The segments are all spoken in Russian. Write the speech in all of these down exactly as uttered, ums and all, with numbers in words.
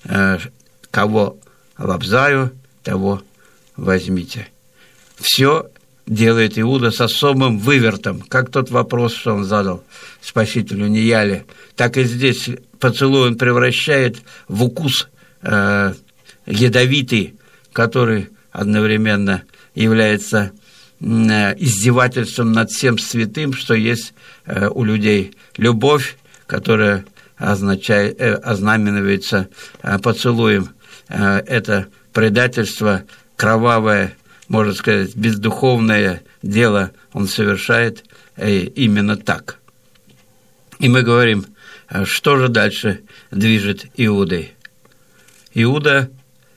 кого лобзаю, того возьмите. Все делает Иуда с особым вывертом, как тот вопрос, что он задал Спасителю Нияле, так и здесь поцелуй он превращает в укус э, ядовитый, который одновременно является э, издевательством над всем святым, что есть э, у людей. Любовь, которая означает, э, ознаменуется э, поцелуем, э, это предательство, кровавое, можно сказать, бездуховное дело он совершает э, именно так. И мы говорим, что же дальше движет Иудой? Иуда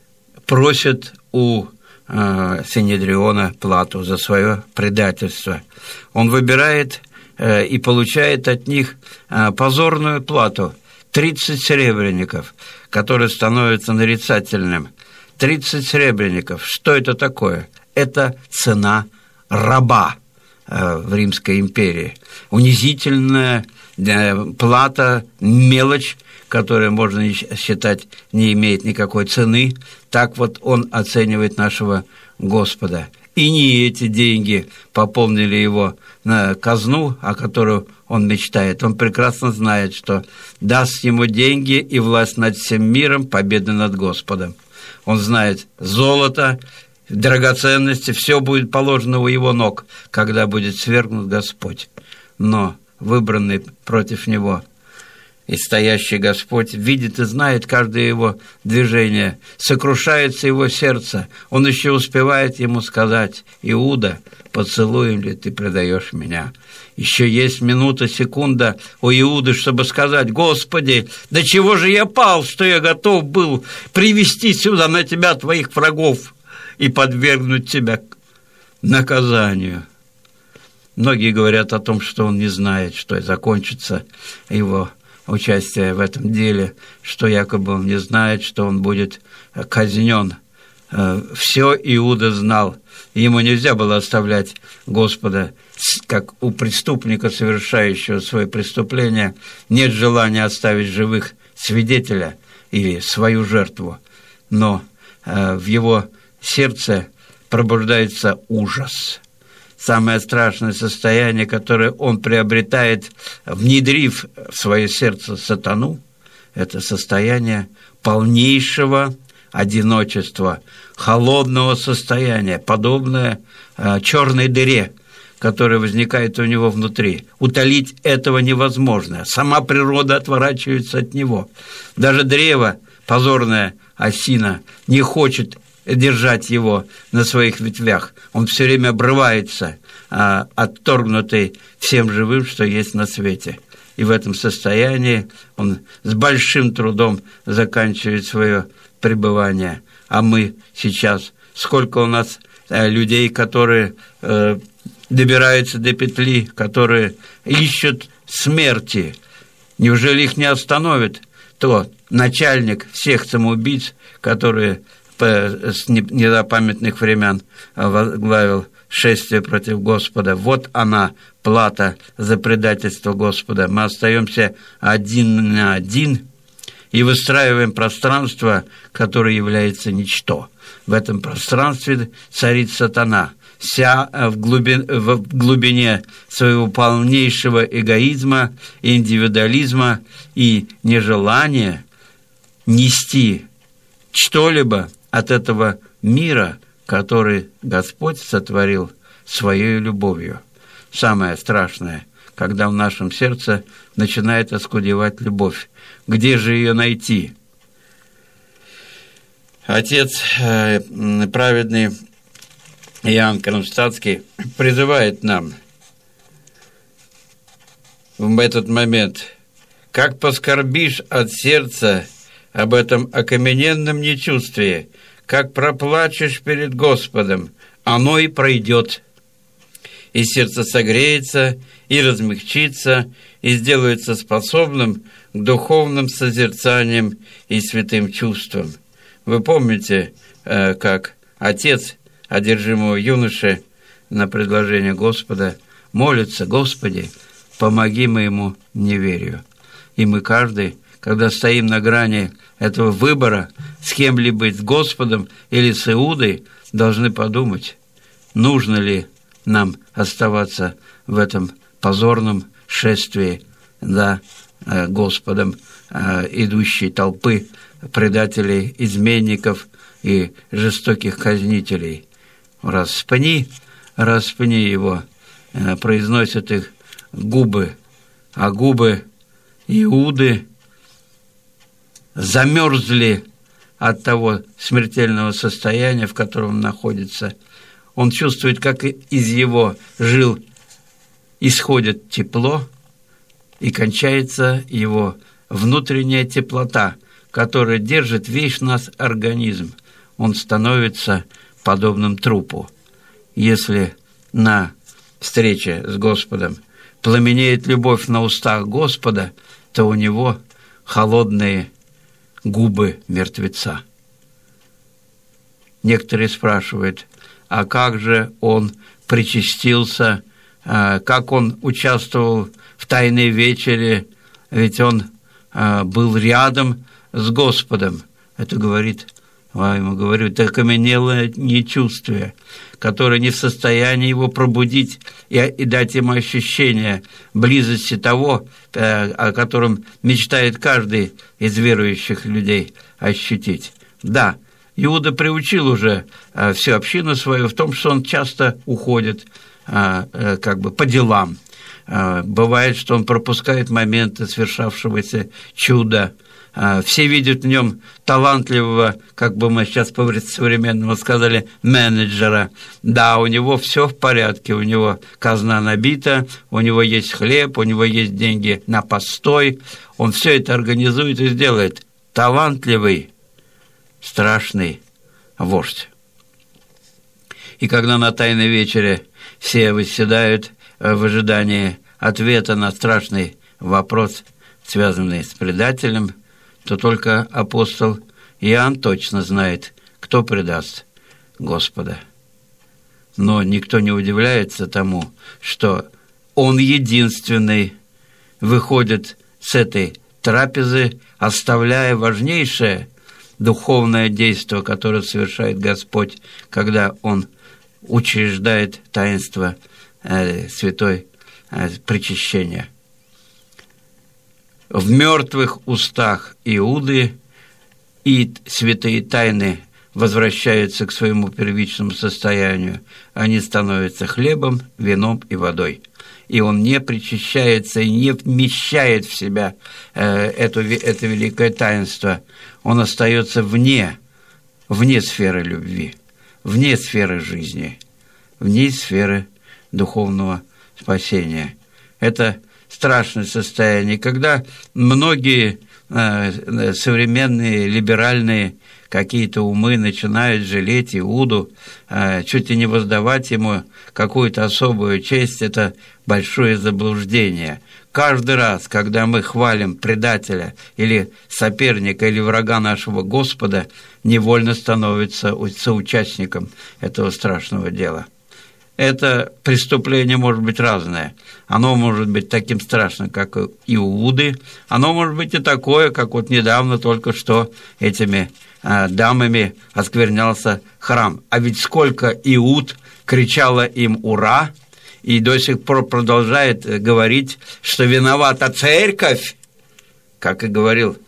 просит у э, Синедриона плату за свое предательство. Он выбирает э, и получает от них э, позорную плату – тридцать серебряников, который становится нарицательным. тридцать серебряников. Что это такое? Это цена раба э, в Римской империи. Унизительная э, плата, мелочь, которая, можно считать, не имеет никакой цены. Так вот он оценивает нашего Господа. И не эти деньги пополнили его на казну, о которой он мечтает. Он прекрасно знает, что даст ему деньги и власть над всем миром, победа над Господом. Он знает золото, драгоценности, все будет положено у его ног, когда будет свергнут Господь. Но выбранный против него и стоящий Господь видит и знает каждое его движение, сокрушается его сердце. Он еще успевает ему сказать: «Иуда, поцелуем ли ты предаешь меня?» Еще есть минута, секунда у Иуды, чтобы сказать: «Господи, до чего же я пал, что я готов был привести сюда на тебя твоих врагов и подвергнуть тебя наказанию». Многие говорят о том, что он не знает, что закончится его участие в этом деле, что якобы он не знает, что он будет казнен. Все Иуда знал. Ему нельзя было оставлять Господа, как у преступника, совершающего свое преступление, нет желания оставить живых свидетеля или свою жертву. Но в его сердце пробуждается ужас. Самое страшное состояние, которое он приобретает, внедрив в свое сердце сатану, это состояние полнейшего одиночества, холодного состояния, подобное э, черной дыре, которая возникает у него внутри. Утолить этого невозможно. Сама природа отворачивается от него. Даже древо, позорная осина, не хочет держать его на своих ветвях. Он все время обрывается, а, отторгнутый всем живым, что есть на свете. И в этом состоянии он с большим трудом заканчивает свое пребывание. А мы сейчас, сколько у нас э, людей, которые э, добираются до петли, которые ищут смерти. Неужели их не остановит то начальник всех самоубийц, которые с незапамятных времен возглавил шествие против Господа? Вот она, плата за предательство Господа. Мы остаемся один на один и выстраиваем пространство, которое является ничто. В этом пространстве царит сатана, вся в глубине, в глубине своего полнейшего эгоизма, индивидуализма и нежелания нести что-либо от этого мира, который Господь сотворил своей любовью. Самое страшное, когда в нашем сердце начинает оскудевать любовь. Где же ее найти? Отец э, праведный Иоанн Кронштадтский призывает нам в этот момент: «Как поскорбишь от сердца об этом окамененном нечувствии, как проплачешь перед Господом, оно и пройдет, и сердце согреется, и размягчится, и сделается способным к духовным созерцаниям и святым чувствам». Вы помните, как отец одержимого юноши на предложение Господа молится: «Господи, помоги моему неверию». И мы каждый, когда стоим на грани этого выбора, с кем ли быть, с Господом или с Иудой, должны подумать, нужно ли нам оставаться в этом позорном шествии за Господом идущей толпы предателей, изменников и жестоких казнителей. «Распни, распни его», произносят их губы, а губы Иуды замерзли от того смертельного состояния, в котором он находится. Он чувствует, как из его жил исходит тепло, и кончается его внутренняя теплота, которая держит весь наш организм. Он становится подобным трупу. Если на встрече с Господом пламенеет любовь на устах Господа, то у него холодные губы мертвеца. Некоторые спрашивают, а как же он причастился, как он участвовал в Тайной вечере, ведь он был рядом с Господом. Это говорит, я ему говорю, это окаменелое нечувствие, которое не в состоянии его пробудить и, и дать ему ощущение близости того, о котором мечтает каждый из верующих людей ощутить. Да, Иуда приучил уже всю общину свою в том, что он часто уходит как бы по делам. Бывает, что он пропускает моменты свершавшегося чуда. Все видят в нем талантливого, как бы мы сейчас по-современному сказали, менеджера. Да, у него все в порядке, у него казна набита, у него есть хлеб, у него есть деньги на постой. Он все это организует и сделает. Талантливый, страшный вождь. И когда на Тайной вечере все восседают в ожидании ответа на страшный вопрос, связанный с предателем, то только апостол Иоанн точно знает, кто предаст Господа. Но никто не удивляется тому, что он единственный выходит с этой трапезы, оставляя важнейшее духовное действие, которое совершает Господь, когда Он учреждает таинство э, святой э, причащения. В мертвых устах Иуды и святые тайны возвращаются к своему первичному состоянию. Они становятся хлебом, вином и водой. И он не причащается и не вмещает в себя э, это, это великое таинство. Он остается вне, вне сферы любви, вне сферы жизни, вне сферы духовного спасения. Это страшное состояние, когда многие э, современные либеральные какие-то умы начинают жалеть Иуду, э, чуть ли не воздавать ему какую-то особую честь, это большое заблуждение. Каждый раз, когда мы хвалим предателя или соперника, или врага нашего Господа, невольно становится соучастником этого страшного дела. Это преступление может быть разное. Оно может быть таким страшным, как и Иуды. Оно может быть и такое, как вот недавно только что этими а, дамами осквернялся храм. А ведь сколько Иуд кричало им «Ура!» и до сих пор продолжает говорить, что виновата церковь, как и говорил